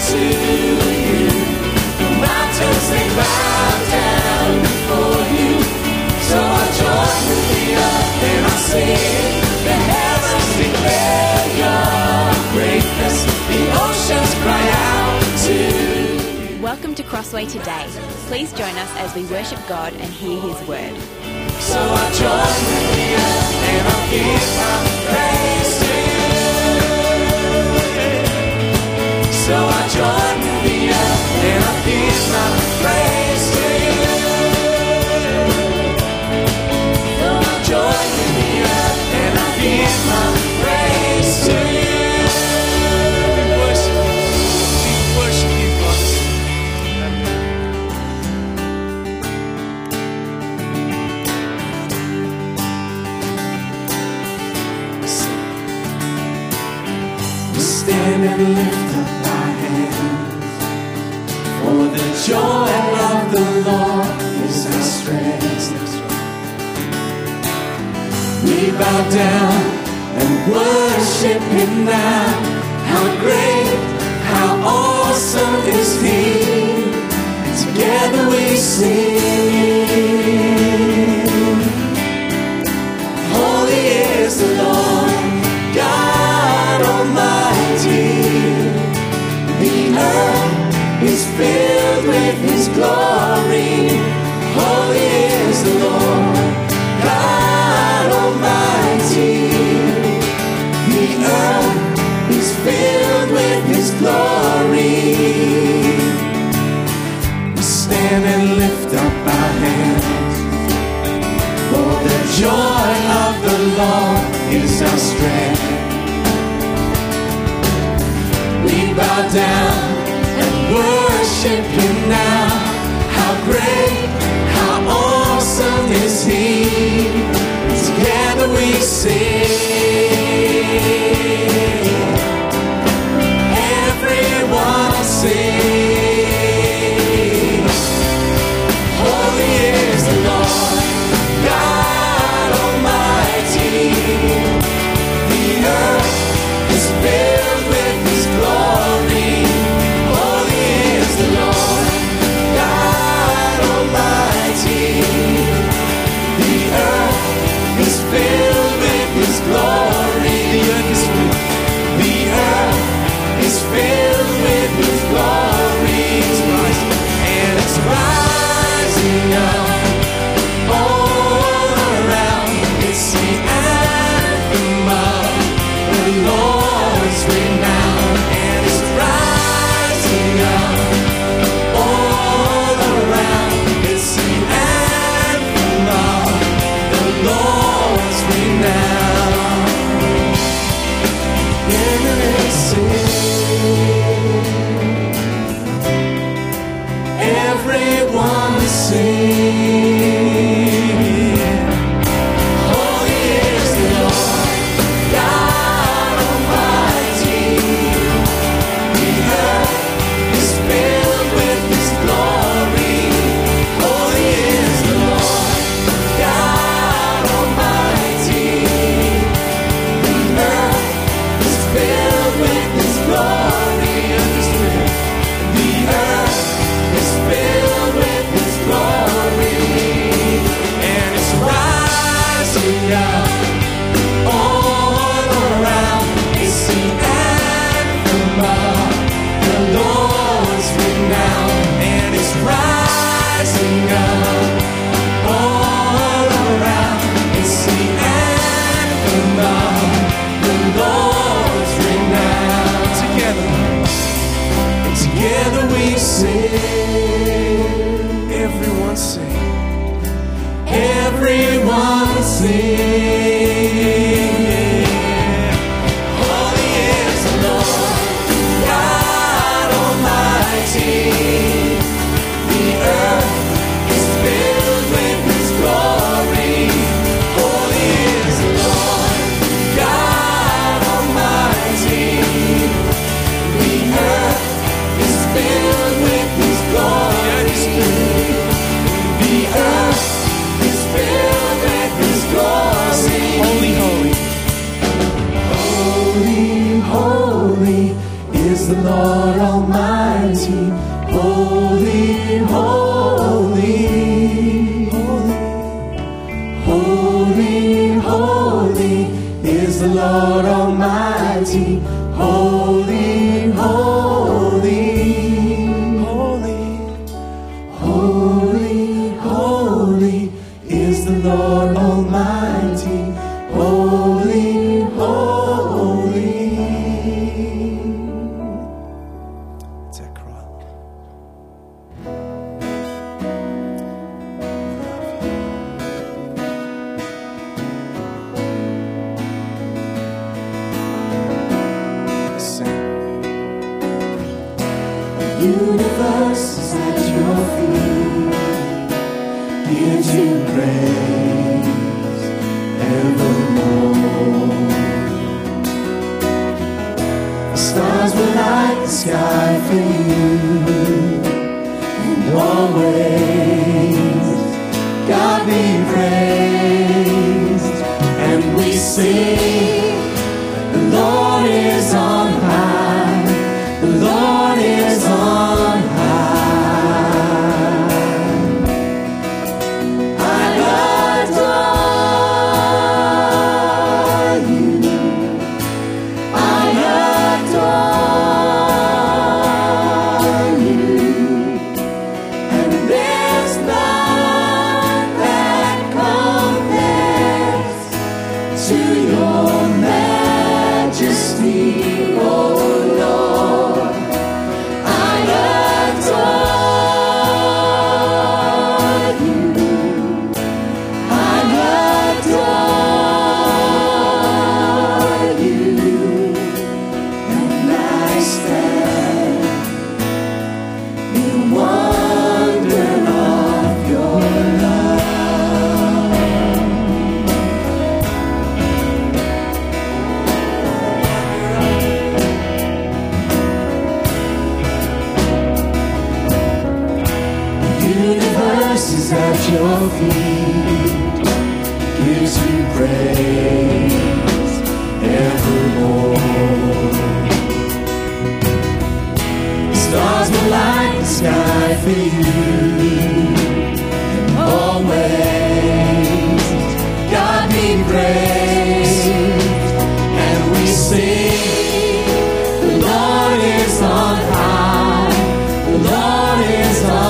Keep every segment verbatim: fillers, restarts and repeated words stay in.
to you. The mountains they bow down before you. So I join with the earth and I sing. The heavens declare your greatness. The oceans cry out to you. Welcome to Crossway Today. Please join us as we worship God and hear His word. So I join with the earth and I give my praise to you. So I join with the earth and I give my praise to you. So I join with the earth and I give my praise to you. Worship, we worship you, God. We stand and lift up our hands, for the joy of the Lord is our strength. We bow down and worship Him now. How great, how awesome is He. And together we sing. Holy is the Lord, God Almighty. The earth is filled with His glory. Holy is the Lord, God Almighty. The earth is filled with His glory. We stand and lift up our hands, for the joy of the Lord is our strength. We bow down and worship Him now. How great, how awesome is He. Together we sing. Everyone sing. Holy is the Lord, God Almighty. The earth is filled with His glory. Holy is the Lord, God Almighty. The earth is filled with His glory. The earth is filled. The earth is filled with His glory. It's rising, and it's rising up all around. It's the anthem of the Lord's renown, and it's rising up all around. It's the anthem of the Lord's renown. Yeah, sing. Everyone sing. Holy is the Lord, God Almighty. The earth is filled with His glory. Holy is the Lord, God Almighty. The earth is filled with His glory. The earth is filled with His glory, and it's rising up all around. It's the anthem of the Lord's renown, and it's rising up all around. It's the anthem of the Lord's renown. Together, together we sing. Everyone sing. Everyone sing. Holy is the Lord, Lord Almighty, holy, holy, holy, holy, holy is the Lord Almighty, holy, holy. It's that cry. Universe is at your feet, gives you praise evermore. The stars will light the sky for you, and always God be praised. And we sing, the Lord is on high, the Lord is on at your feet, gives you praise evermore. Stars will light the sky for you, and always God be praised. And we sing, the Lord is on high, the Lord is on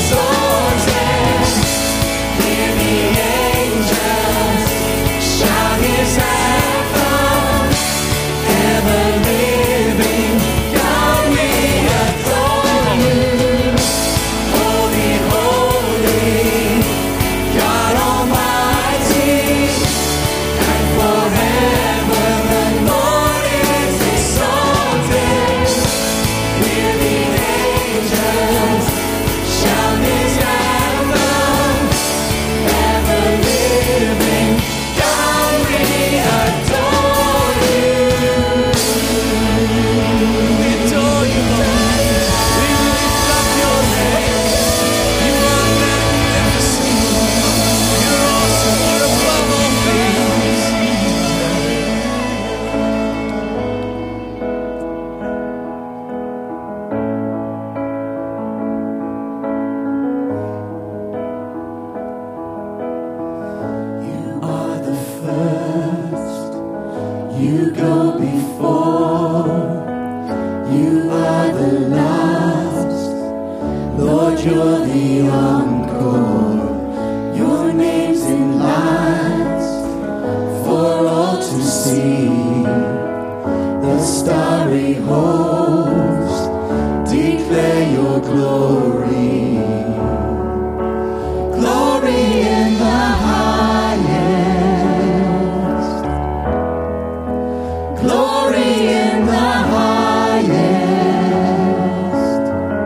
shout You go before, you are the last. Lord, you're the encore. Your name's in lights for all to see. The starry host declare your glory. Glory in the highest. Glory in the highest.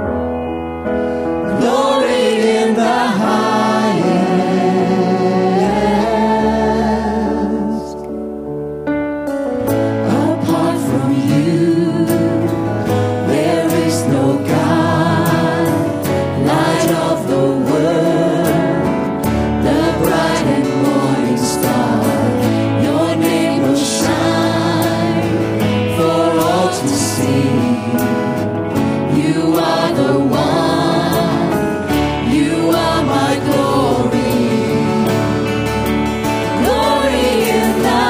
Glory in the highest. Apart from you, there is no God. Light of the world, the bright and morning star. Your name will shine for all to see. You are the one, you are my glory. Glory in the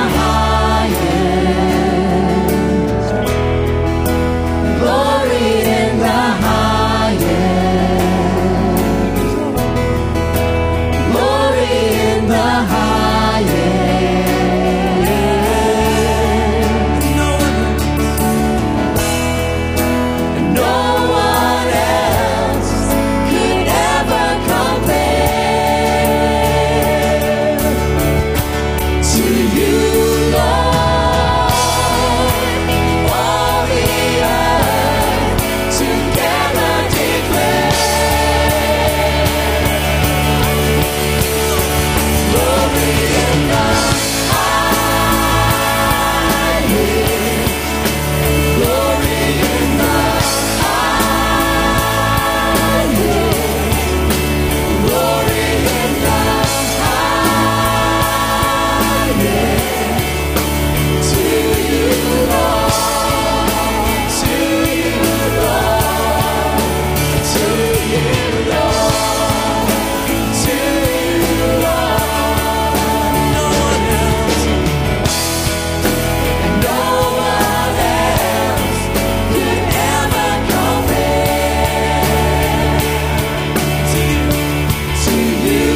highest. Glory in the highest. Glory in the highest. No one else could ever compare to you, Lord. All the earth together declare glory in the highest. Glory in the highest. Glory in the highest. To you, Lord. To you, Lord. To you, Lord. To you, Lord. No one else. No one else could ever compare to you, to you,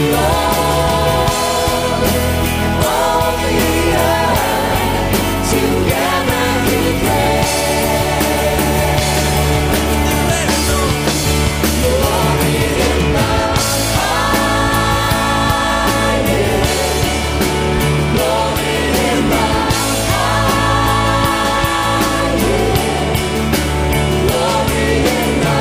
Lord. All the earth together declare glory in the highest. Glory in the highest. Glory in the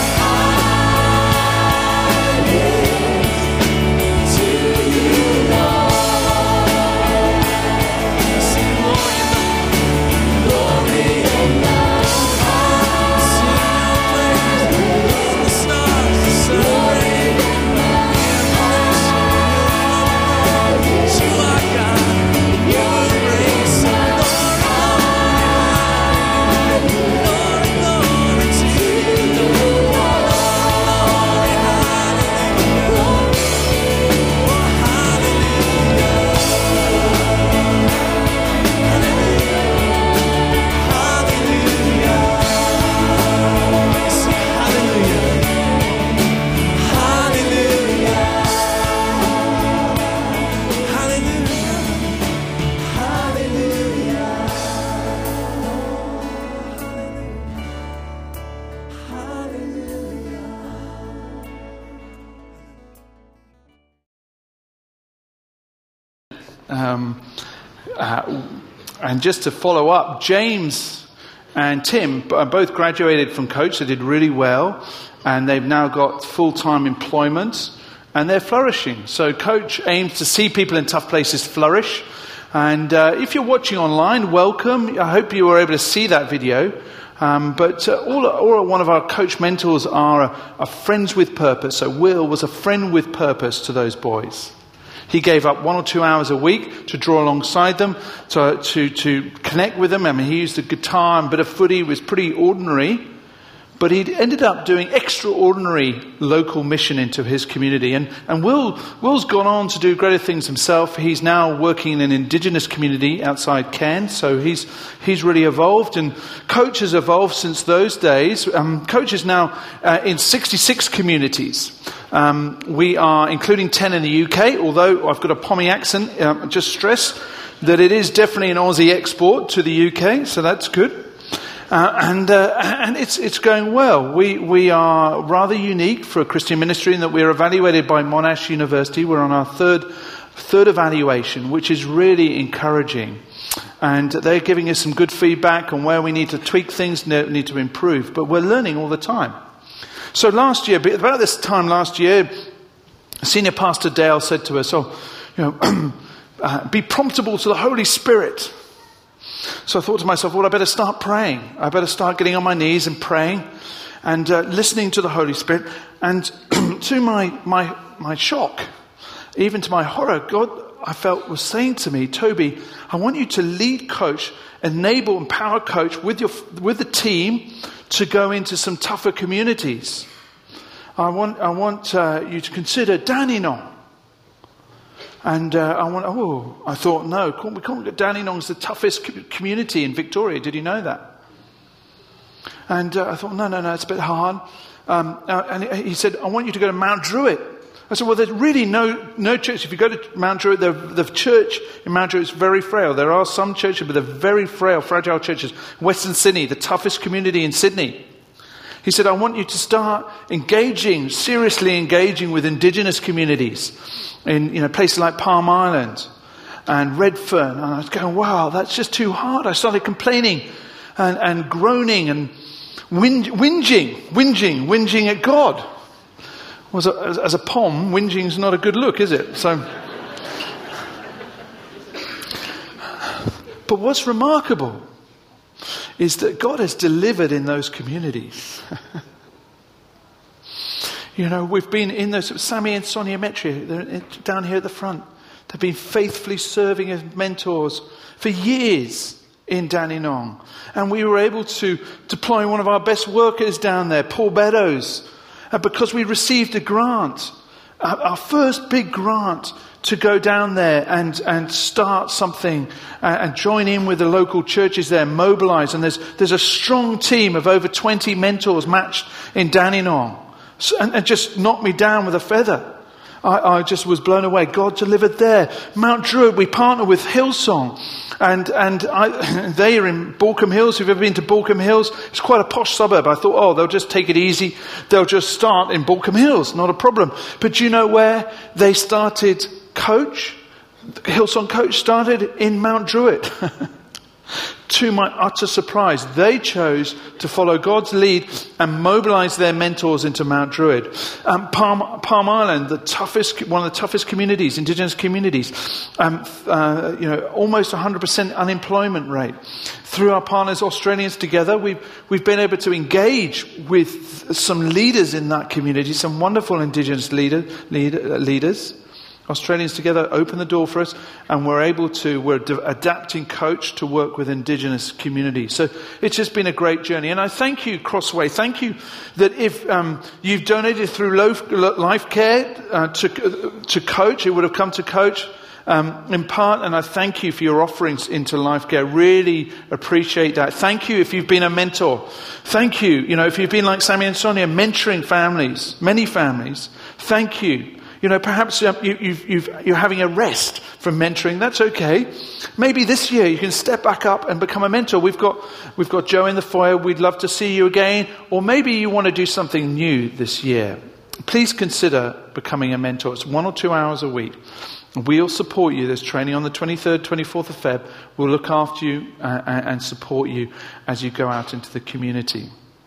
highest. To you, Lord. Sing glory in the glory in the highest. The stars, the sun, in the highest. You are God. Your grace, glory, glory to you, Lord. Glory, Um, uh, and just to follow up, James and Tim b- both graduated from Coach. They did really well, and they've now got full-time employment, and they're flourishing. So Coach aims to see people in tough places flourish. And uh, if you're watching online, welcome. I hope you were able to see that video. Um, but uh, all, all one of our Coach mentors are, uh, are friends with purpose. So Will was a friend with purpose to those boys. He gave up one or two hours a week to draw alongside them, to, to, to connect with them. I mean, he used the guitar and a bit of footy. It was pretty ordinary. But he ended up doing extraordinary local mission into his community. And, and Will, Will's gone on to do greater things himself. He's now working in an indigenous community outside Cairns. So he's he's really evolved. And Coach has evolved since those days. Um, Coach is now uh, in sixty-six communities. Um, we are including ten in the U K, although I've got a Pommy accent. Um, just stress that it is definitely an Aussie export to the U K. So that's good. Uh, and uh, and it's it's going well. We we are rather unique for a Christian ministry in that we are evaluated by Monash University. We're on our third third evaluation, which is really encouraging. And they're giving us some good feedback on where we need to tweak things, need to improve. But we're learning all the time. So last year, about this time last year, Senior Pastor Dale said to us, "Oh, you know, uh, be promptable to the Holy Spirit." So I thought to myself, well, I better start praying. I better start getting on my knees and praying and uh, listening to the Holy Spirit. And to my, my, my shock, even to my horror, God, I felt, was saying to me, Toby, I want you to lead Coach, enable, empower Coach with your with the team to go into some tougher communities. I want I want uh, you to consider Dandenong. And uh, I went, oh, I thought, no, we can't get Dandenong's the toughest community in Victoria. Did you know that? And uh, I thought, no, no, no, it's a bit hard. Um, uh, and he said, I want you to go to Mount Druitt. I said, well, there's really no no church. If you go to Mount Druitt, the, the church in Mount Druitt is very frail. There are some churches, but they're very frail, fragile churches. Western Sydney, the toughest community in Sydney. He said, I want you to start engaging, seriously engaging with Indigenous communities in, you know, places like Palm Island and Redfern. And I was going, wow, that's just too hard. I started complaining and, and groaning and whinge, whinging, whinging, whinging at God. Was a, as, as a pom, whinging is not a good look, is it? So, but what's remarkable is that God has delivered in those communities. You know, we've been in those, Sammy and Sonia Metri, they're down here at the front. They've been faithfully serving as mentors for years in Dandenong. And we were able to deploy one of our best workers down there, Paul Beddoes, uh, because we received a grant, uh, our first big grant, to go down there and, and start something uh, and join in with the local churches there, mobilize. And there's there's a strong team of over twenty mentors matched in Dandenong. So, and, and just knocked me down with a feather. I, I just was blown away. God delivered there. Mount Druitt, we partner with Hillsong. And and I, they are in Balcombe Hills. If you've ever been to Balcombe Hills, it's quite a posh suburb. I thought, oh, they'll just take it easy. They'll just start in Balcombe Hills. Not a problem. But do you know where they started Coach? Hillsong Coach started in Mount Druitt. To my utter surprise, they chose to follow God's lead and mobilize their mentors into Mount Druitt. Um, Palm, Palm Island, the toughest, one of the toughest communities, Indigenous communities, um, uh, you know, almost one hundred percent unemployment rate. Through our partners, Australians Together, we've we've been able to engage with some leaders in that community, some wonderful Indigenous leader, lead, uh, leaders. Australians Together opened the door for us, and we're able to, we're de- adapting Coach to work with Indigenous communities. So it's just been a great journey. And I thank you, Crossway. Thank you that if um, you've donated through Life Care uh, to, uh, to Coach, it would have come to Coach um, in part. And I thank you for your offerings into Life Care. Really appreciate that. Thank you if you've been a mentor. Thank you, you know, if you've been like Sammy and Sonia, mentoring families, many families. Thank you. You know, perhaps you, you've, you've, you're having a rest from mentoring. That's okay. Maybe this year you can step back up and become a mentor. We've got we've got Joe in the foyer. We'd love to see you again. Or maybe you want to do something new this year. Please consider becoming a mentor. It's one or two hours a week. We'll support you. There's training on the twenty-third, twenty-fourth of February. We'll look after you uh, and support you as you go out into the community.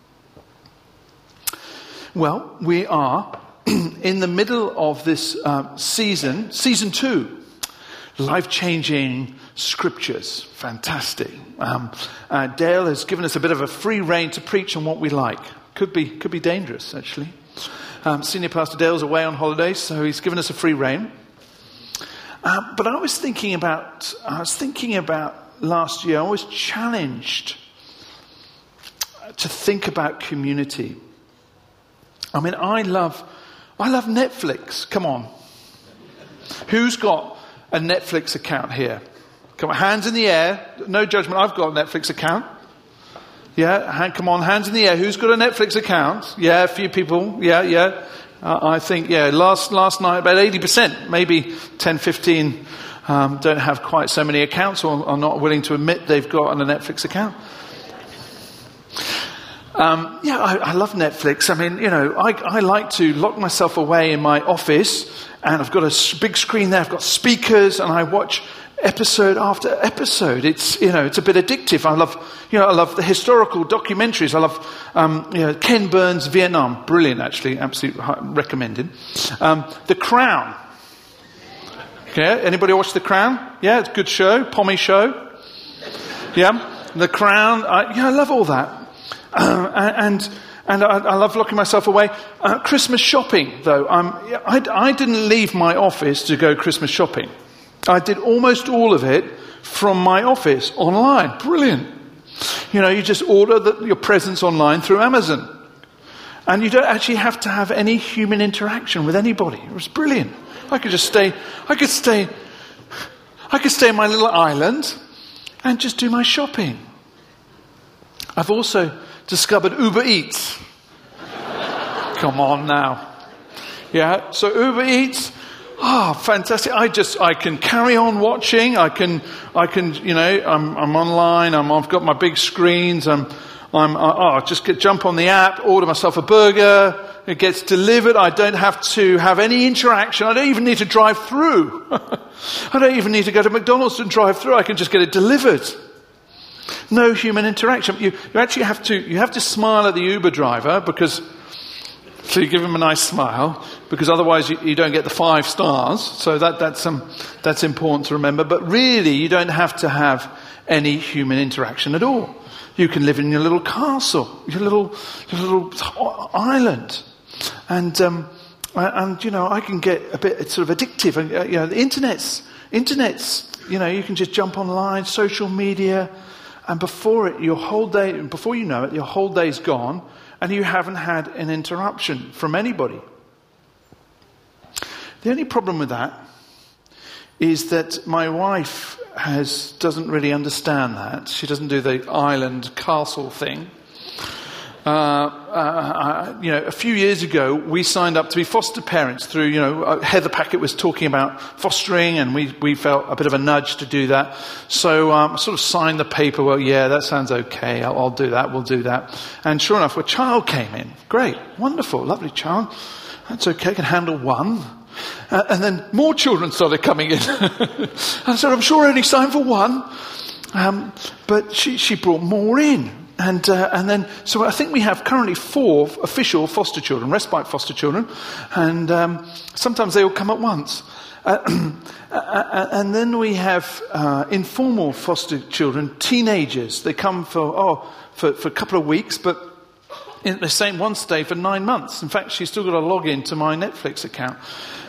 Well, we are in the middle of this uh, season, season two, life-changing scriptures. Fantastic. Um, uh, Dale has given us a bit of a free rein to preach on what we like. Could be, could be dangerous, actually. Um, Senior Pastor Dale's away on holidays, so he's given us a free rein. Uh, but I was thinking about, I was thinking about last year. I was challenged to think about community. I mean, I love, I love Netflix. Come on. Who's got a Netflix account here? Come on, hands in the air. No judgment. I've got a Netflix account. Yeah, hand, come on, hands in the air. Who's got a Netflix account? Yeah, a few people. Yeah, yeah. Uh, I think, yeah, last last night about eighty percent, maybe ten, fifteen um, don't have quite so many accounts or are not willing to admit they've got a Netflix account. Um, yeah, I, I love Netflix. I mean, you know, I, I like to lock myself away in my office, and I've got a big screen there. I've got speakers, and I watch episode after episode. It's, you know, it's a bit addictive. I love, you know, I love the historical documentaries. I love, um, you know, Ken Burns' Vietnam. Brilliant, actually. Absolutely recommended. Um, The Crown. Okay, anybody watch The Crown? Yeah, it's a good show. Pommy show. Yeah, The Crown. I, yeah, I love all that. Uh, and and I, I love locking myself away. Uh, Christmas shopping, though. Um, I, I didn't leave my office to go Christmas shopping. I did almost all of it from my office online. Brilliant. You know, you just order the, your presents online through Amazon. And you don't actually have to have any human interaction with anybody. It was brilliant. I could just stay, I could stay, I could stay in my little island and just do my shopping. I've also discovered Uber Eats. Come on now. Yeah, so Uber Eats. Ah, oh, fantastic! I just I can carry on watching. I can I can you know I'm I'm online. I'm I've got my big screens. I'm I'm oh just get, jump on the app, order myself a burger. It gets delivered. I don't have to have any interaction. I don't even need to drive through. I don't even need to go to McDonald's and drive through. I can just get it delivered. No human interaction. You you actually have to you have to smile at the Uber driver because. So you give him a nice smile, because otherwise you, you don't get the five stars. So that, that's um, that's important to remember. But really, you don't have to have any human interaction at all. You can live in your little castle, your little your little island, and um, and you know I can get a bit sort of addictive. And uh, you know the internet's internet's you know you can just jump online, social media, and before it, your whole day, before you know it, your whole day's gone. And you haven't had an interruption from anybody. The only problem with that is that my wife has doesn't really understand that. She doesn't do the island castle thing. Uh, uh, you know, a few years ago, we signed up to be foster parents through, you know, uh, Heather Packett was talking about fostering, and we, we felt a bit of a nudge to do that. So um, I sort of signed the paper. Well, yeah, that sounds okay. I'll, I'll do that. We'll do that. And sure enough, a child came in. Great. Wonderful. Lovely child. That's okay. I can handle one. Uh, and then more children started coming in. And I said, I'm sure I only signed for one. Um, but she, she brought more in. And uh, and then, so I think we have currently four official foster children, respite foster children, and um, sometimes they all come at once. Uh, and then we have uh, informal foster children, teenagers. They come for oh for, for a couple of weeks, but in the same one stay for nine months. In fact, she's still got to log in to my Netflix account.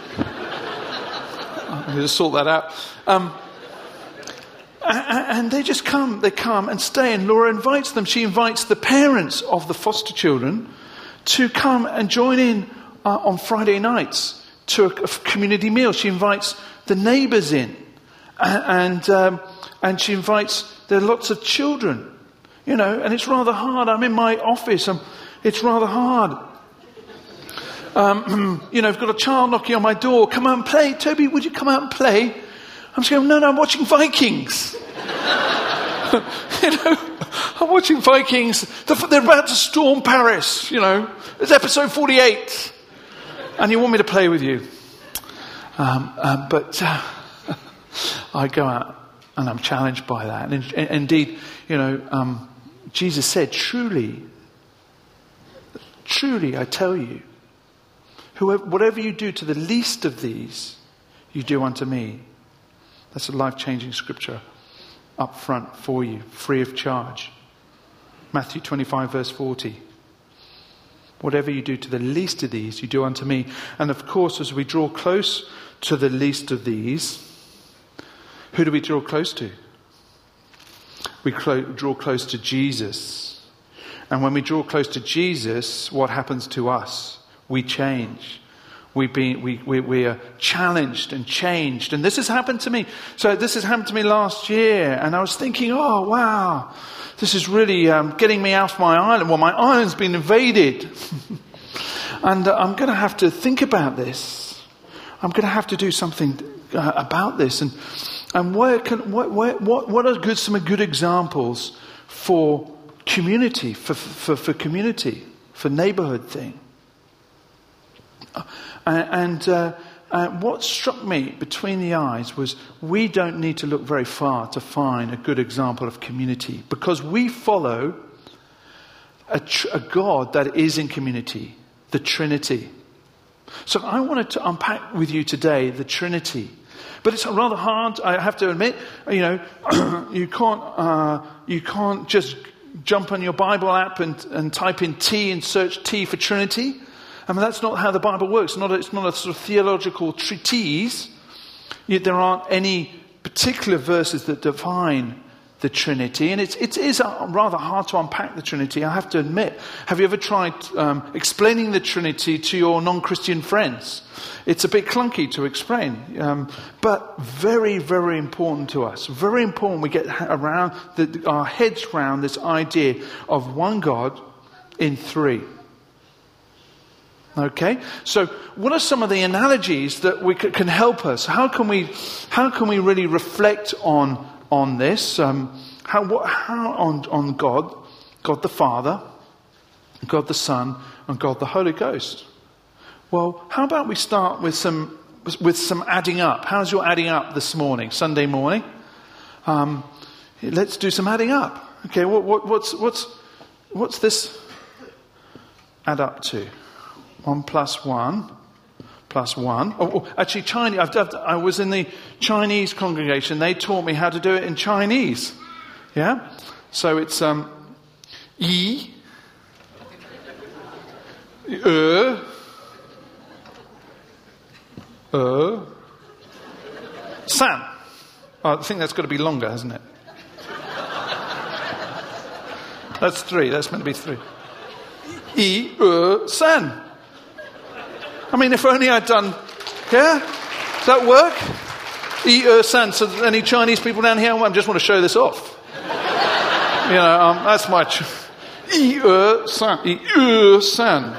I'm going to sort that out. Um, And they just come, they come and stay, and Laura invites them. She invites the parents of the foster children to come and join in uh, on Friday nights to a, a community meal. She invites the neighbours in, and and, um, and she invites, there are lots of children, you know, and it's rather hard. I'm in my office, and it's rather hard. Um, you know, I've got a child knocking on my door. Come out and play. Toby, would you come out and play? I'm just going, no, no, I'm watching Vikings. you know, I'm watching Vikings. They're about to storm Paris, you know. It's episode forty-eight. And you want me to play with you. Um, uh, but uh, I go out and I'm challenged by that. And in, indeed, you know, um, Jesus said, truly, truly, I tell you, whoever, whatever you do to the least of these, you do unto me. That's a life-changing scripture up front for you, free of charge. Matthew twenty-five, verse forty. Whatever you do to the least of these, you do unto me. And of course, as we draw close to the least of these, who do we draw close to? We clo- draw close to Jesus. And when we draw close to Jesus, what happens to us? We change. We, be, we, we, we are challenged and changed. And this has happened to me. So this has happened to me last year. And I was thinking, oh, wow, this is really um, getting me off my island. Well, my island's been invaded. And uh, I'm going to have to think about this. I'm going to have to do something uh, about this. And and where can what where, what what are good some good examples for community, for for, for community, for neighborhood thing? Uh, and uh, uh, what struck me between the eyes was we don't need to look very far to find a good example of community, because we follow a, tr- a God that is in community, the Trinity. So I wanted to unpack with you today the Trinity. But it's rather hard, I have to admit. You know, you can't uh, you can't just jump on your Bible app and, and type in T and search T for Trinity. I mean, that's not how the Bible works. It's not a, it's not a sort of theological treatise. Yet there aren't any particular verses that define the Trinity. And it's, it is rather hard to unpack the Trinity, I have to admit. Have you ever tried um, explaining the Trinity to your non-Christian friends? It's a bit clunky to explain, um, but very, very important to us. Very important we get around the, our heads around this idea of one God in three. Okay, so what are some of the analogies that we c- can help us? How can we, how can we really reflect on on this? Um, how what, how on on God, God the Father, God the Son, and God the Holy Ghost? Well, how about we start with some with some adding up? How's your adding up this morning, Sunday morning? Um, let's do some adding up. Okay, what, what what's what's what's this add up to? One plus one, plus one. Oh, oh actually, Chinese. I've, I've, I was in the Chinese congregation. They taught me how to do it in Chinese. Yeah. So it's um, yi, er, er, san. Oh, I think that's got to be longer, hasn't it? That's three. That's meant to be three. Yi, er, san. I mean, if only I'd done, yeah? Does that work? E er san. So any Chinese people down here? I just want to show this off. You know, um, that's my... Ch- E er san. E er san.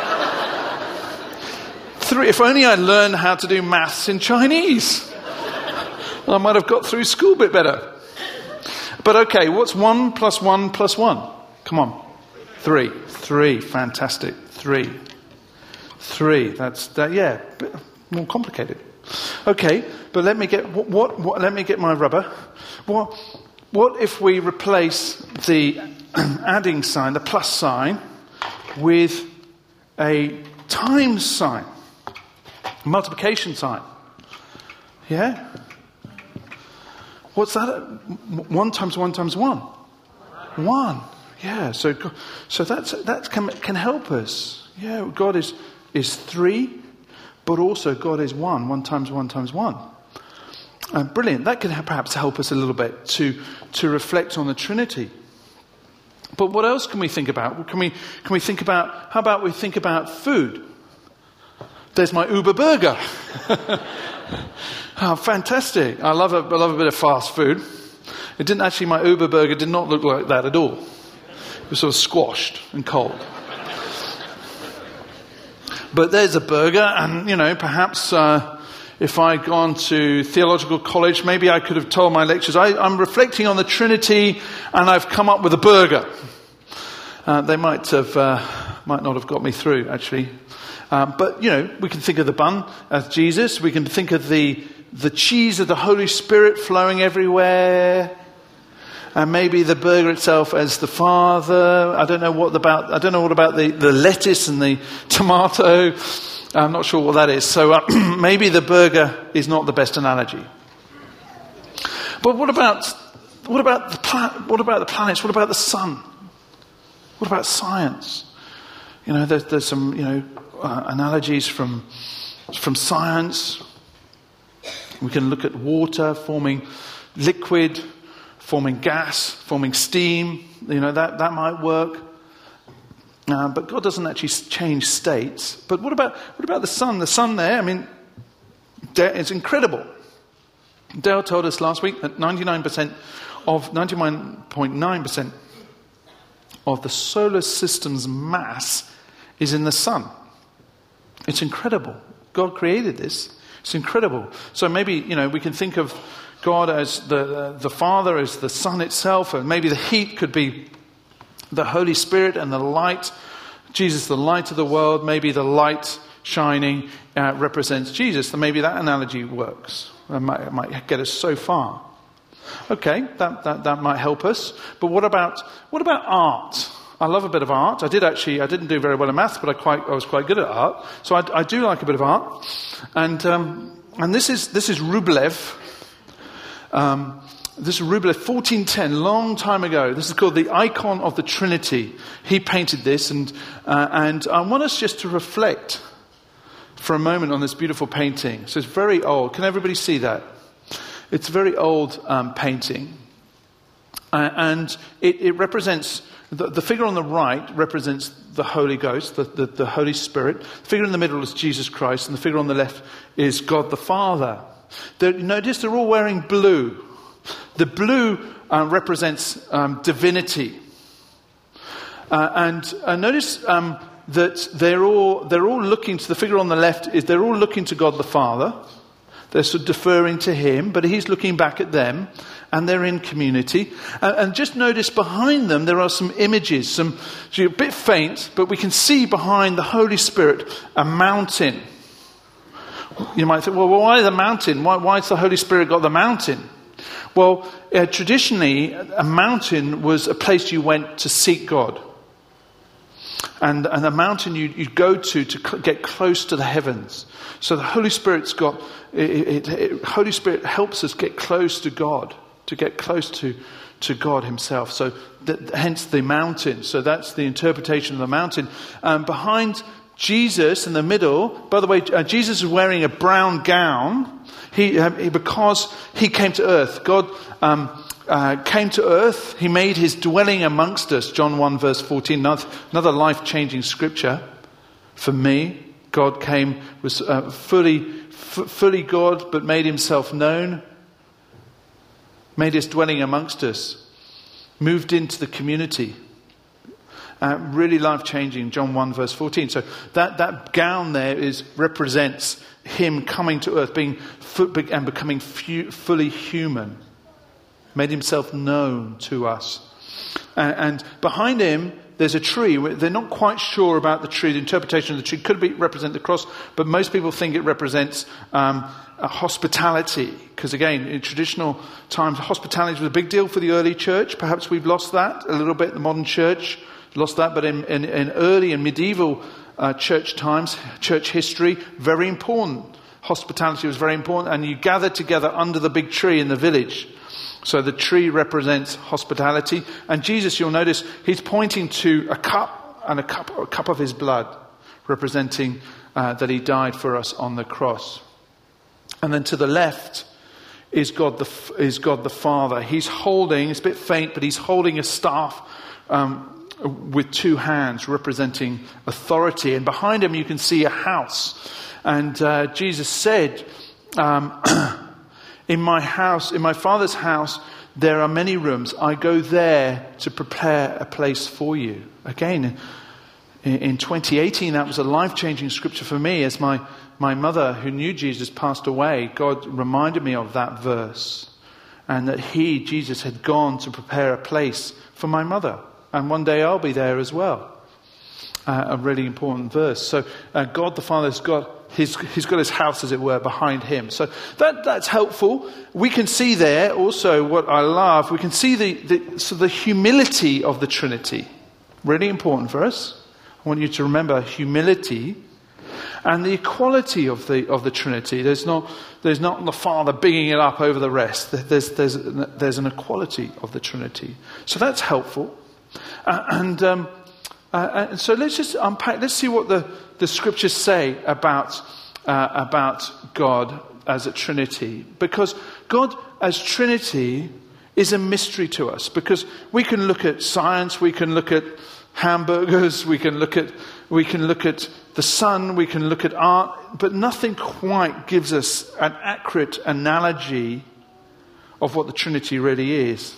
Three. If only I'd learned how to do maths in Chinese, I might have got through school a bit better. But okay, what's one plus one plus one? Come on. Three. Three. Fantastic. Three. Three, that's that. Yeah, a bit more complicated. Okay, but let me get what, what, what? Let me get my rubber. What? What if we replace the adding sign, the plus sign, with a times sign, a multiplication sign? Yeah. What's that? One times one times one. One. Yeah. So, so that's that can can help us. Yeah. God is. is three, but also God is one. One times one times one. Uh, brilliant. That can perhaps help us a little bit to to reflect on the Trinity. But what else can we think about? Can we can we think about? How about we think about food? There's my Uber burger. Oh, fantastic! I love a I love a bit of fast food. It didn't actually. My Uber burger did not look like that at all. It was sort of squashed and cold. But there's a burger, and, you know, perhaps uh, if I'd gone to theological college, maybe I could have told my lecturers, I, I'm reflecting on the Trinity, and I've come up with a burger. Uh, they might have, uh, might not have got me through, actually. Um, but, you know, we can think of the bun as Jesus. We can think of the the cheese of the Holy Spirit flowing everywhere. And maybe the burger itself as the Father. I don't know what about. I don't know what about the, the lettuce and the tomato. I'm not sure what that is. So uh, maybe the burger is not the best analogy. But what about what about the pla- what about the planets? What about the sun? What about science? You know, there's, there's some you know uh, analogies from from science. We can look at water forming liquid, forming gas, forming steam. You know, that, that might work. Uh, but God doesn't actually change states. But what about what about the Son? The Son there, I mean, it's incredible. Dale told us last week that ninety-nine percent of, ninety-nine point nine percent of the solar system's mass is in the Sun. It's incredible. God created this. It's incredible. So maybe, you know, we can think of God as the, uh, the Father, as the Sun itself, and maybe the heat could be the Holy Spirit, and the light, Jesus, the light of the world. Maybe the light shining uh, represents Jesus. And maybe that analogy works. That might, it might get us so far. Okay, that, that, that might help us. But what about what about art? I love a bit of art. I did actually, I didn't do very well in maths, but I quite, I was quite good at art. So I, I do like a bit of art. And um, and this is this is Rublev. Um, this is Rublev, fourteen ten, long time ago. This is called the Icon of the Trinity. He painted this, and uh, and I want us just to reflect for a moment on this beautiful painting. So it's very old. Can everybody see that? It's a very old um, painting, uh, and it, it represents. The, the figure on the right represents the Holy Ghost, the, the, the Holy Spirit. The figure in the middle is Jesus Christ, and the figure on the left is God the Father. They're, notice they're all wearing blue. The blue uh, represents um, divinity, uh, and uh, notice um, that they're all they're all looking to the figure on the left. Is they're all looking to God the Father. They're sort of deferring to him, but he's looking back at them, and they're in community. Uh, and just notice behind them there are some images, some a bit faint, but we can see behind the Holy Spirit a mountain. You might think, well, why the mountain? Why, why has the Holy Spirit got the mountain? Well, uh, traditionally, a mountain was a place you went to seek God. And, and a mountain you, you go to to cl- get close to the heavens. So the Holy Spirit's got, it, it, it, Holy Spirit helps us get close to God, to get close to, to God himself. So th- hence the mountain. So that's the interpretation of the mountain. Um, behind Jesus in the middle, by the way, uh, Jesus is wearing a brown gown. He, uh, he because he came to earth. God um, uh, came to earth. He made his dwelling amongst us. John one verse fourteen. Another, another life-changing scripture for me. God came, was uh, fully, f- fully God, but made himself known. Made his dwelling amongst us. Moved into the community. Uh, really life-changing, John one verse fourteen. So that, that gown there is represents him coming to earth, being fu- and becoming fu- fully human. Made himself known to us. Uh, and behind him, there's a tree. They're not quite sure about the tree. The interpretation of the tree could be represent the cross, but most people think it represents um, a hospitality. Because again, in traditional times, hospitality was a big deal for the early church. Perhaps we've lost that a little bit in the modern church. Lost that, but in, in, in early and medieval uh, church times, church history, very important. Hospitality was very important, and you gathered together under the big tree in the village. So the tree represents hospitality. And Jesus, you'll notice, he's pointing to a cup and a cup, a cup of his blood, representing uh, that he died for us on the cross. And then to the left is God the is God the Father. He's holding, it's a bit faint, but he's holding a staff um, with two hands, representing authority. And behind him you can see a house. And uh, Jesus said, um, in my house, in my Father's house, there are many rooms. I go there to prepare a place for you. Again, in, in twenty eighteen, that was a life-changing scripture for me. As my, my mother, who knew Jesus, passed away, God reminded me of that verse. And that he, Jesus, had gone to prepare a place for my mother. And one day I'll be there as well. Uh, a really important verse. So uh, God the Father's got He's, he's got his house, as it were, behind him. So that that's helpful. We can see there also what I love. We can see the, the, so the humility of the Trinity. Really important for us. I want you to remember humility and the equality of the of the Trinity. There's not there's not the Father bigging it up over the rest. There's there's there's an equality of the Trinity. So that's helpful. Uh, and um, uh, and so let's just unpack. Let's see what the the scriptures say about uh, about God as a Trinity, because God as Trinity is a mystery to us. Because we can look at science, we can look at hamburgers, we can look at we can look at the sun, we can look at art, but nothing quite gives us an accurate analogy of what the Trinity really is.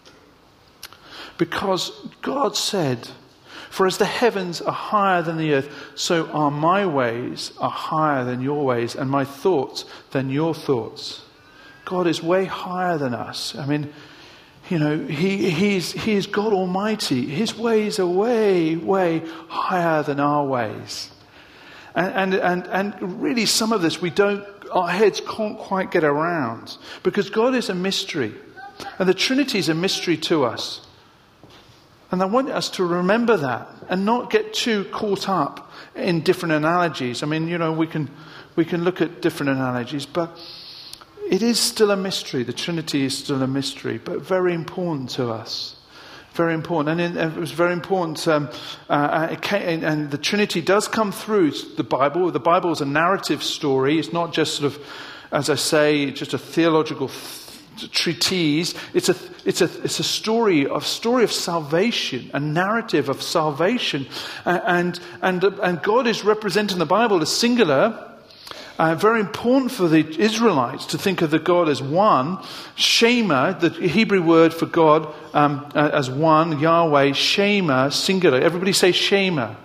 Because God said, "For as the heavens are higher than the earth, so are my ways are higher than your ways, and my thoughts than your thoughts." God is way higher than us. I mean, you know, he, he's, he is God Almighty. His ways are way, way higher than our ways. And, and, and, and really some of this we don't, our heads can't quite get around. Because God is a mystery. And the Trinity is a mystery to us. And I want us to remember that and not get too caught up in different analogies. I mean, you know, we can we can look at different analogies, but it is still a mystery. The Trinity is still a mystery, but very important to us. Very important. And it was very important. Um, uh, it came, and the Trinity does come through the Bible. The Bible is a narrative story. It's not just sort of, as I say, just a theological th- treatise. It's a it's a it's a story of story of salvation, a narrative of salvation, uh, and and and God is represented in the Bible as singular. Uh, very important for the Israelites to think of the God as one. Shema, the Hebrew word for God, um, uh, as one. Yahweh, Shema, singular. Everybody say Shema.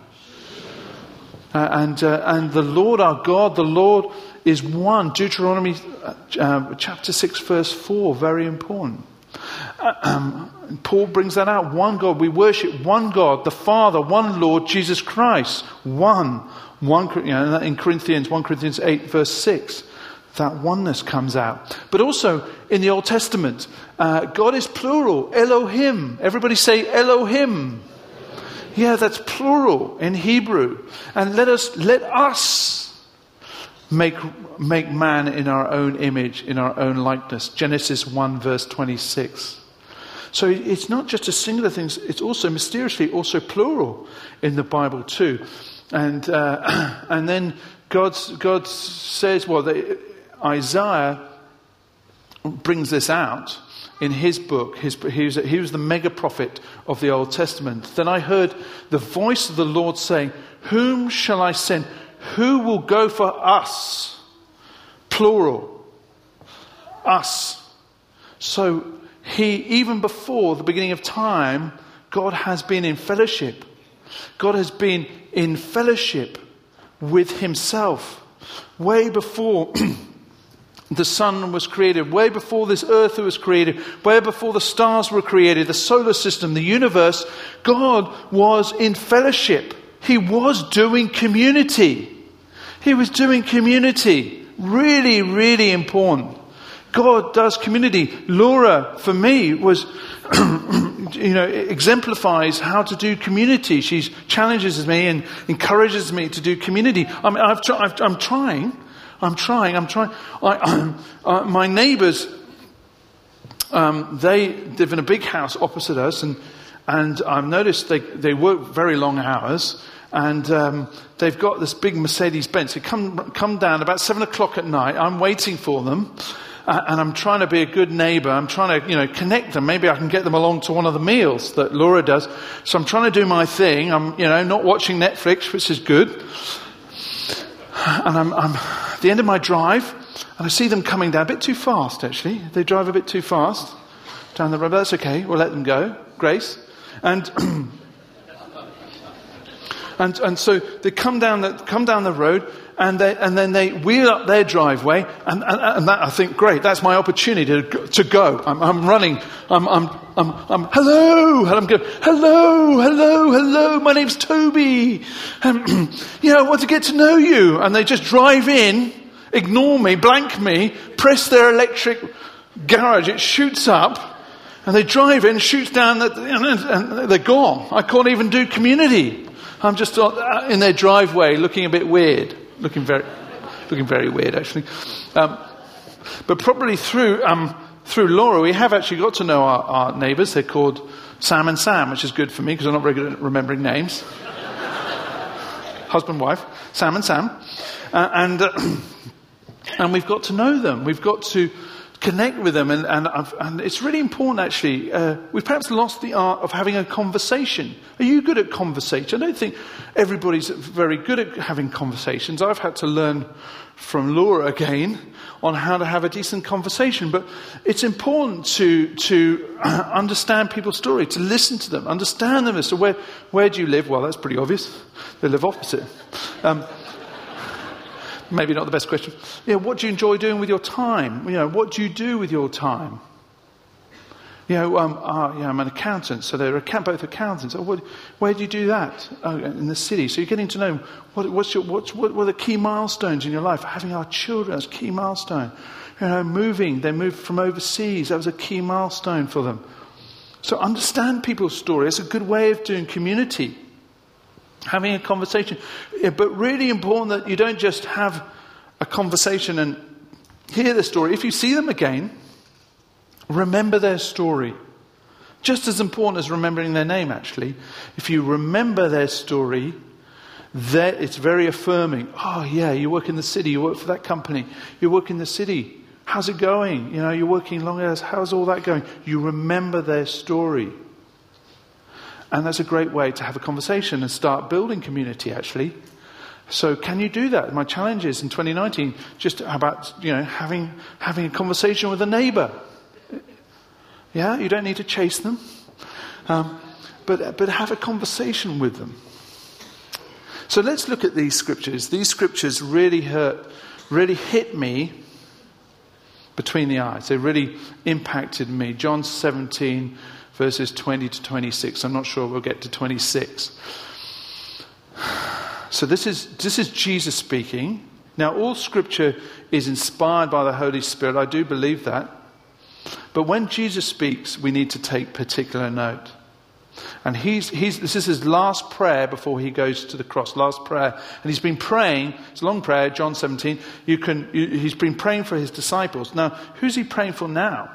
Uh, and uh, and the Lord our God, the Lord is one. Deuteronomy uh, chapter six, verse four, very important. Uh, um, Paul brings that out. One God. We worship one God, the Father, one Lord, Jesus Christ. One. One, you know, in Corinthians, First Corinthians eight, verse six. That oneness comes out. But also in the Old Testament, uh, God is plural. Elohim. Everybody say Elohim. Yeah, that's plural in Hebrew. And let us, let us make, make man in our own image, in our own likeness. Genesis one, verse twenty-six. So it's not just a singular thing, it's also mysteriously also plural in the Bible too. And uh, and then God God says, well, the, Isaiah brings this out in his book. His, he, was, he was the mega prophet of the Old Testament. Then I heard the voice of the Lord saying, "Whom shall I send? Who will go for us?" Plural. Us. So he, even before the beginning of time, God has been in fellowship. God has been in fellowship with himself way before the sun was created, way before this earth was created, way before the stars were created, the solar system, the universe. God was in fellowship. He was doing community. He was doing community. Really, really important. God does community. Laura, for me, was, you know, exemplifies how to do community. She challenges me and encourages me to do community. I mean, I've, I've, I'm trying. I'm trying. I'm trying. I, uh, my neighbours, um, they live in a big house opposite us, and and I've noticed they they work very long hours. And um, they've got this big Mercedes Benz. They come come down about seven o'clock at night. I'm waiting for them. Uh, and I'm trying to be a good neighbour. I'm trying to, you know, connect them. Maybe I can get them along to one of the meals that Laura does. So I'm trying to do my thing. I'm, you know, not watching Netflix, which is good. And I'm, I'm at the end of my drive, and I see them coming down a bit too fast, actually. They drive a bit too fast down the road. But that's okay. We'll let them go. Grace. And and and so they come down the come down the road. And, they, and then they wheel up their driveway, and, and, and that, I think, great, that's my opportunity to, to go. I'm, I'm running, I'm, I'm, I'm, I'm, hello, and I'm going, hello, hello, hello, my name's Toby. Um, you know, I want to get to know you. And they just drive in, ignore me, blank me, press their electric garage, it shoots up, and they drive in, shoots down, the, and they're gone. I can't even do community. I'm just in their driveway looking a bit weird. Looking very, looking very weird, actually. Um, but probably through um, through Laura, we have actually got to know our, our neighbours. They're called Sam and Sam, which is good for me because I'm not very good at remembering names. Husband, wife, Sam and Sam, uh, and uh, and we've got to know them. We've got to connect with them. And, and, I've, and it's really important, actually. Uh, we've perhaps lost the art of having a conversation. Are you good at conversation? I don't think everybody's very good at having conversations. I've had to learn from Laura again on how to have a decent conversation. But it's important to to understand people's story, to listen to them, understand them as to where, where do you live? Well, that's pretty obvious. They live opposite. Um, maybe not the best question. Yeah, what do you enjoy doing with your time? You know, what do you do with your time? You know, um, uh, yeah, I'm an accountant, so they're account- both accountants. Oh, what, where do you do that? Oh, in the city. So you're getting to know what, what's your, what's, what, what are the key milestones in your life. Having our children as a key milestone. You know, moving. They moved from overseas. That was a key milestone for them. So understand people's story. It's a good way of doing community. Having a conversation. Yeah, but really important that you don't just have a conversation and hear the story. If you see them again, remember their story. Just as important as remembering their name, actually. If you remember their story, that it's very affirming. Oh, yeah, you work in the city. You work for that company. You work in the city. How's it going? You know, you're working long hours. How's all that going? You remember their story. And that's a great way to have a conversation and start building community, actually. So can you do that? My challenge is in twenty nineteen, just about, you know, having having a conversation with a neighbour. Yeah, you don't need to chase them, um, but but have a conversation with them. So let's look at these scriptures. These scriptures really hurt, really hit me between the eyes. They really impacted me. John seventeen, verses twenty to twenty-six. I'm not sure we'll get to twenty-six. So this is this is Jesus speaking. Now, all scripture is inspired by the Holy Spirit. I do believe that. But when Jesus speaks, we need to take particular note. And he's, he's, this is his last prayer before he goes to the cross. Last prayer. And he's been praying. It's a long prayer, John seventeen. You can, you, he's been praying for his disciples. Now, who's he praying for now?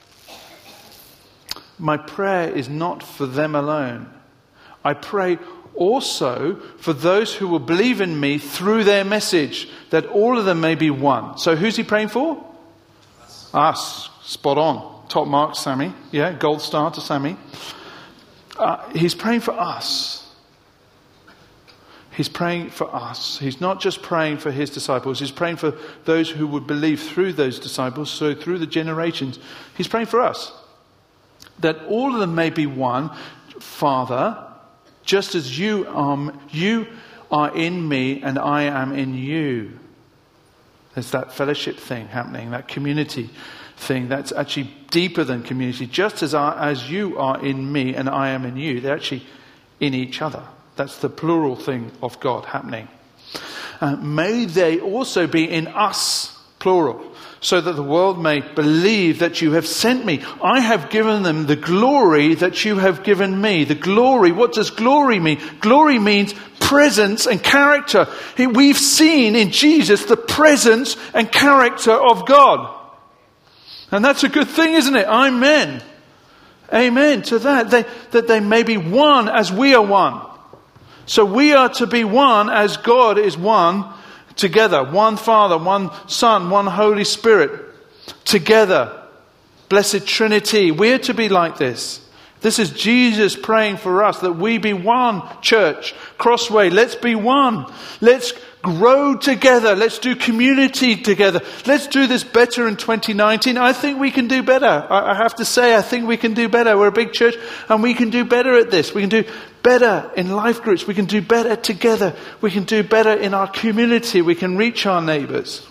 My prayer is not for them alone. I pray also for those who will believe in me through their message, that all of them may be one. So who's he praying for? Us. Us. Spot on. Top mark, Sammy. Yeah, gold star to Sammy. Uh, he's praying for us. He's praying for us. He's not just praying for his disciples. He's praying for those who would believe through those disciples. So through the generations, he's praying for us. That all of them may be one. Father, just as you are, you are in me and I am in you. There's that fellowship thing happening, that community thing that's actually deeper than community. Just as I, as you are in me and I am in you, they're actually in each other. That's the plural thing of God happening. Uh, may they also be in us, plural, so that the world may believe that you have sent me. I have given them the glory that you have given me. The glory, what does glory mean? Glory means presence and character. We've seen in Jesus the presence and character of God. And that's a good thing, isn't it? Amen. Amen to that. They, that they may be one as we are one. So we are to be one as God is one together. One Father, one Son, one Holy Spirit. Together. Blessed Trinity. We're to be like this. This is Jesus praying for us that we be one, church. Crossway, let's be one. Let's grow together. Let's do community together. Let's do this better in twenty nineteen. I think we can do better. I have to say, I think we can do better. We're a big church and we can do better at this. We can do better in life groups. We can do better together. We can do better in our community. We can reach our neighbours.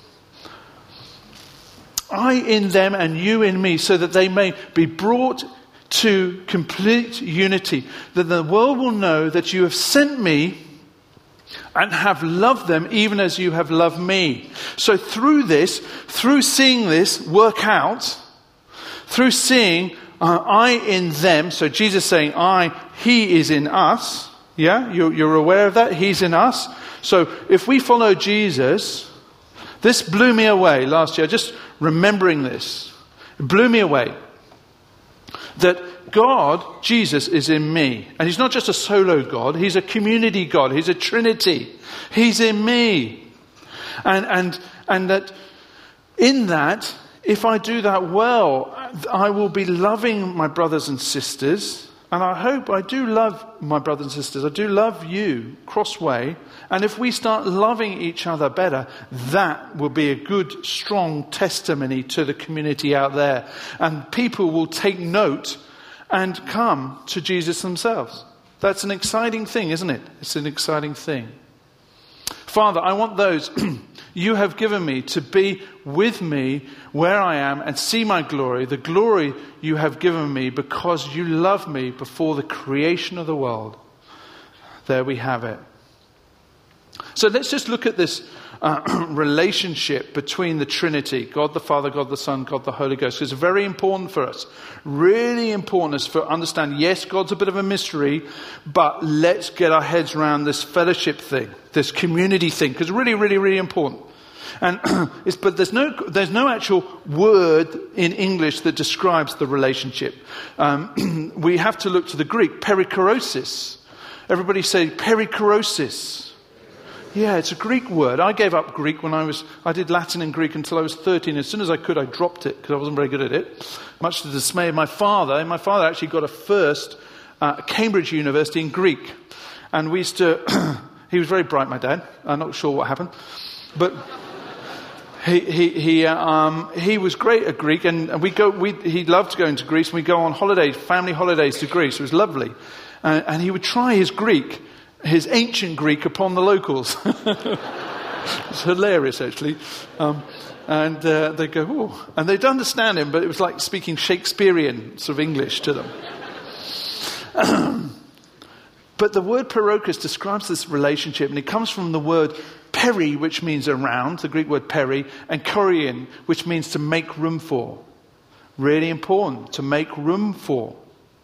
I in them and you in me, so that they may be brought to complete unity, that the world will know that you have sent me and have loved them even as you have loved me. So through this, through seeing this work out, through seeing uh, I in them, so Jesus saying I, he is in us. Yeah, you're, you're aware of that? He's in us. So if we follow Jesus, this blew me away last year, just remembering this. It blew me away. That God, Jesus, is in me. And he's not just a solo God. He's a community God. He's a Trinity. He's in me. And, and, and that in that, if I do that well, I will be loving my brothers and sisters. And I hope I do love my brothers and sisters. I do love you, Crossway. And if we start loving each other better, that will be a good, strong testimony to the community out there. And people will take note and come to Jesus themselves. That's an exciting thing, isn't it? It's an exciting thing. Father, I want those you have given me to be with me where I am and see my glory, the glory you have given me because you love me before the creation of the world. There we have it. So let's just look at this uh, relationship between the Trinity, God the Father, God the Son, God the Holy Ghost. It's very important for us. Really important is for understand, yes, God's a bit of a mystery, but let's get our heads around this fellowship thing, this community thing, because it's really, really, really important. And it's, but there's no there's no actual word in English that describes the relationship. Um, we have to look to the Greek, perikorosis. Everybody say perikorosis. Yeah, it's a Greek word. I gave up Greek when I was, I did Latin and Greek until I was thirteen. As soon as I could, I dropped it because I wasn't very good at it. Much to the dismay of my father. And my father actually got a first uh, at Cambridge University in Greek. And we used to, he was very bright, my dad. I'm not sure what happened. But he he he, uh, um, he was great at Greek. And, and we go, we, he loved going to Greece. And we go on holidays, family holidays to Greece. It was lovely. Uh, and he would try his Greek. His ancient Greek upon the locals. It's hilarious, actually. Um, and uh, they go, oh. And they'd understand him, but it was like speaking Shakespearean sort of English to them. But the word perokos describes this relationship, and it comes from the word peri, which means around, the Greek word peri, and korean, which means to make room for. Really important, to make room for.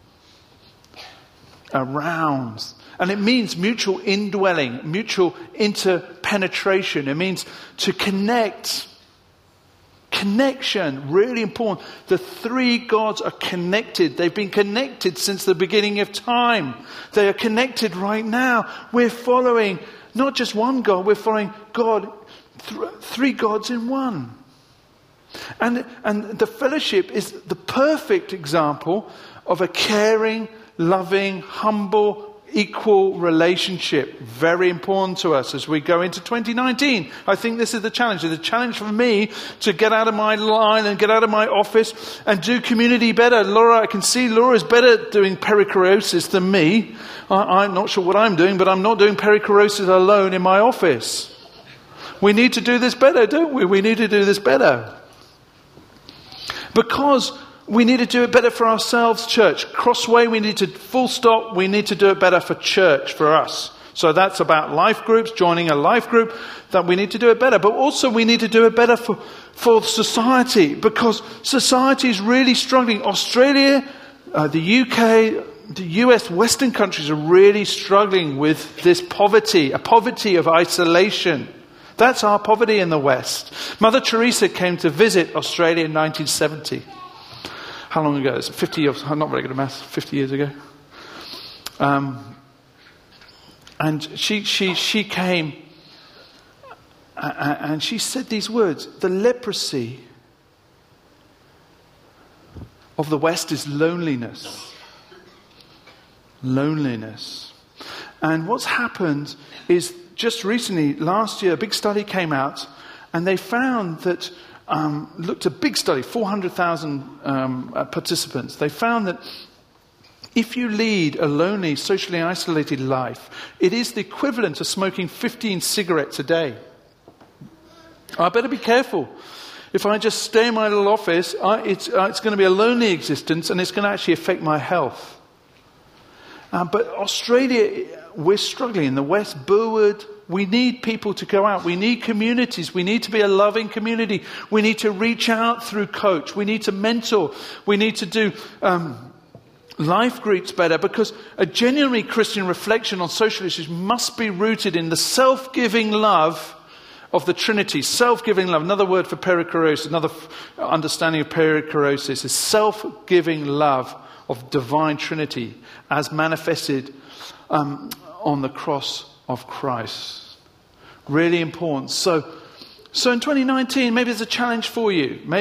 Around. And it means mutual indwelling, mutual interpenetration. It means to connect. Connection, really important. The three gods are connected. They've been connected since the beginning of time. They are connected right now. We're following not just one God, we're following God, th- three gods in one. And, and the fellowship is the perfect example of a caring, loving, humble, equal relationship. Very important to us as we go into twenty nineteen. I think this is the challenge. The challenge for me to get out of my line and get out of my office and do community better. Laura, I can see Laura's better at doing perikorosis than me. I, I'm not sure what I'm doing, but I'm not doing perikorosis alone in my office. We need to do this better, don't we? We need to do this better. Because we need to do it better for ourselves, church. Crossway, we need to, full stop, we need to do it better for church, for us. So that's about life groups, joining a life group, that we need to do it better. But also we need to do it better for, for society, because society is really struggling. Australia, uh, the U K, the U S, Western countries are really struggling with this poverty, a poverty of isolation. That's our poverty in the West. Mother Teresa came to visit Australia in nineteen seventy. How long ago? It's fifty years. I'm not very good at maths. fifty years ago. Um, and she she she came uh, and she said these words: "The leprosy of the West is loneliness. Loneliness." And what's happened is just recently, last year, a big study came out, and they found that. Um, looked at a big study, four hundred thousand um, uh, participants. They found that if you lead a lonely, socially isolated life, it is the equivalent of smoking fifteen cigarettes a day. I better be careful. If I just stay in my little office, I, it's, uh, it's going to be a lonely existence, and it's going to actually affect my health. Uh, but Australia, we're struggling. In the West, Burwood, we need people to go out. We need communities. We need to be a loving community. We need to reach out through coach. We need to mentor. We need to do um, life groups better, because a genuinely Christian reflection on social issues must be rooted in the self-giving love of the Trinity. Self-giving love. Another word for perikorosis, another f- understanding of perikorosis is self-giving love of divine Trinity as manifested um, on the cross of Christ. Really important. So, so in twenty nineteen, maybe there's a challenge for you. Maybe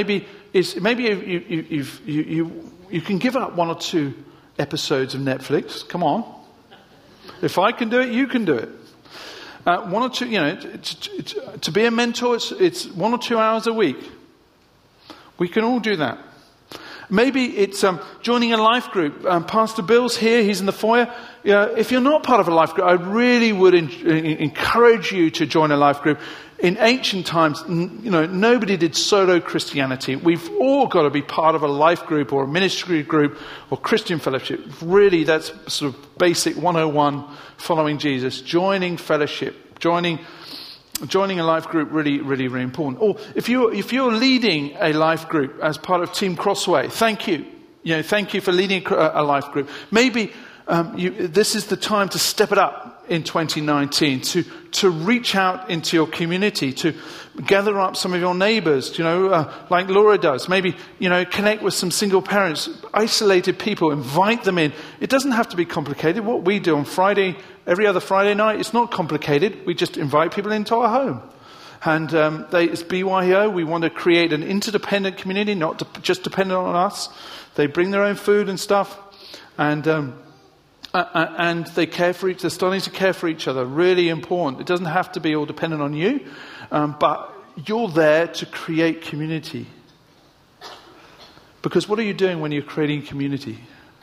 is maybe you, you, you've, you, you, you can give up one or two episodes of Netflix. Come on. If I can do it, you can do it. Uh, one or two, you know, it's, it's, to be a mentor, it's, it's one or two hours a week. We can all do that. Maybe it's um, joining a life group. Um, Pastor Bill's here. He's in the foyer. You know, if you're not part of a life group, I really would in, in, encourage you to join a life group. In ancient times, n- you know, nobody did solo Christianity. We've all got to be part of a life group or a ministry group or Christian fellowship. Really, that's sort of basic one oh one, following Jesus. Joining fellowship, joining... Joining a life group, really, really, really important. Or if you're, if you're leading a life group as part of Team Crossway, thank you. You know, thank you for leading a, a life group. Maybe um, you, this is the time to step it up in twenty nineteen, to, to reach out into your community, to gather up some of your neighbours, you know, uh, like Laura does. Maybe, you know, connect with some single parents, isolated people, invite them in. It doesn't have to be complicated. What we do on Friday, every other Friday night, it's not complicated. We just invite people into our home. And um, they, it's B Y O. We want to create an interdependent community, not de- just dependent on us. They bring their own food and stuff. And um, uh, and they care for each. They're starting to care for each other. Really important. It doesn't have to be all dependent on you. Um, but you're there to create community. Because what are you doing when you're creating community?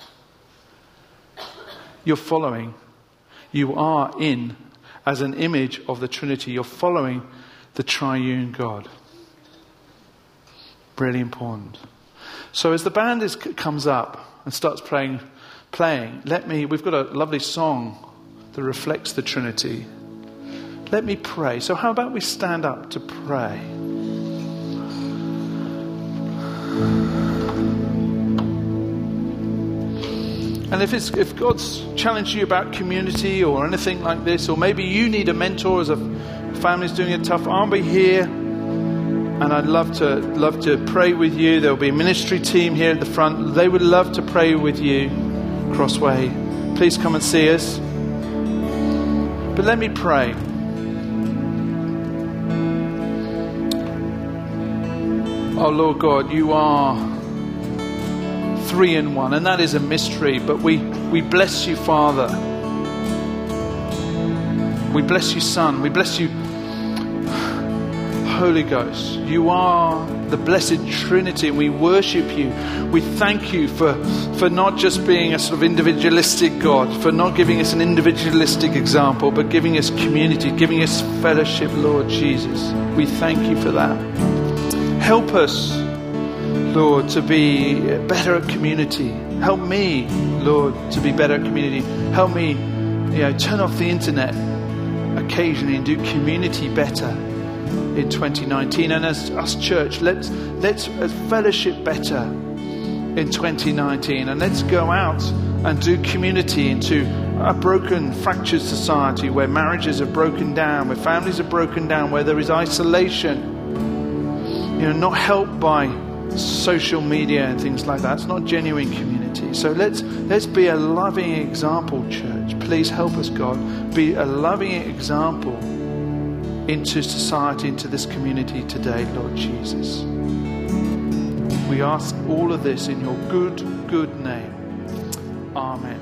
You're following. You are in as an image of the Trinity. You're following the triune God. Really important. So as the band is, comes up and starts playing, playing, let me, we've got a lovely song that reflects the Trinity. Let me pray. So how about we stand up to pray? And if it's if God's challenged you about community or anything like this, or maybe you need a mentor as a family's doing it tough, I'll be here, and I'd love to love to pray with you. There'll be a ministry team here at the front. They would love to pray with you. Crossway, please come and see us. But let me pray. Oh Lord God, you are three in one, and that is a mystery, but we, we bless you, Father. We bless you, Son. We bless you, Holy Ghost. You are the blessed Trinity, and we worship you. We thank you for, for not just being a sort of individualistic God, for not giving us an individualistic example, but giving us community, giving us fellowship, Lord Jesus. We thank you for that. Help us, Lord, to be better at community. Help me, Lord, to be better at community. Help me, you know, turn off the internet occasionally and do community better in twenty nineteen. And as us church, let's let's fellowship better in twenty nineteen, and let's go out and do community into a broken, fractured society where marriages are broken down, where families are broken down, where there is isolation. You know, not helped by social media and things like that. It's not genuine community. So let's let's be a loving example, church. Please help us, God. Be a loving example into society, into this community today, Lord Jesus. We ask all of this in your good, good name. Amen.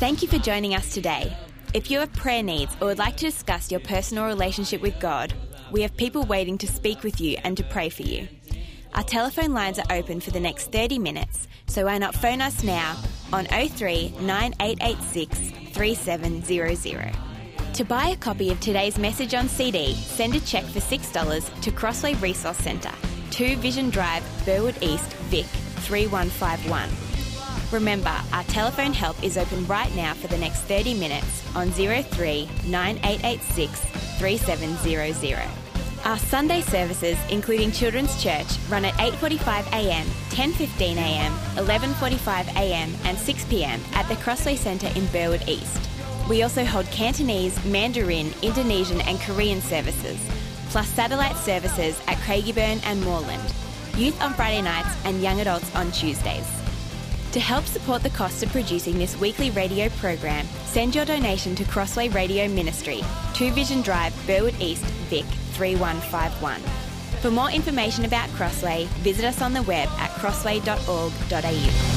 Thank you for joining us today. If you have prayer needs or would like to discuss your personal relationship with God, we have people waiting to speak with you and to pray for you. Our telephone lines are open for the next thirty minutes, so why not phone us now on oh three nine eight eight six three seven zero zero. To buy a copy of today's message on C D, send a cheque for six dollars to Crossway Resource Centre, two Vision Drive, Burwood East, Vic, three one five one. Remember, our telephone help is open right now for the next thirty minutes on oh three nine eight eight six three seven zero zero. Our Sunday services, including Children's Church, run at eight forty-five a m, ten fifteen a m, eleven forty-five a m and six p m at the Crossway Centre in Burwood East. We also hold Cantonese, Mandarin, Indonesian and Korean services, plus satellite services at Craigieburn and Moreland, youth on Friday nights and young adults on Tuesdays. To help support the cost of producing this weekly radio program, send your donation to Crossway Radio Ministry, two Vision Drive, Burwood East, Vic, three one five one. For more information about Crossway, visit us on the web at crossway dot org dot a u.